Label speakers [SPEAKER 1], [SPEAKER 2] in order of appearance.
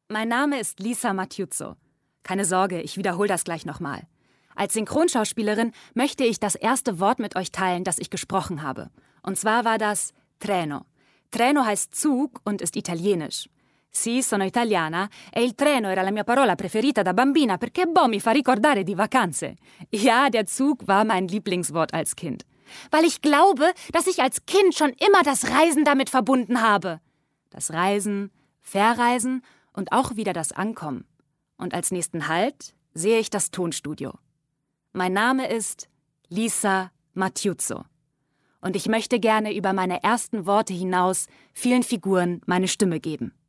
[SPEAKER 1] Mein Name ist Lisa Matiuzzo. Keine Sorge, ich wiederhole das gleich nochmal. Als Synchronschauspielerin möchte ich das erste Wort mit euch teilen, das ich gesprochen habe. Und zwar war das treno. Treno heißt Zug und ist italienisch. Sì, sono italiana e il treno era la mia parola preferita da bambina perché mi fa ricordare di vacanze. Ja, der Zug war mein Lieblingswort als Kind. Weil ich glaube, dass ich als Kind schon immer das Reisen damit verbunden habe. Das Reisen, Verreisen und auch wieder das Ankommen. Und als nächsten Halt sehe ich das Tonstudio. Mein Name ist Lisa Matiuzzo. Und ich möchte gerne über meine ersten Worte hinaus vielen Figuren meine Stimme geben.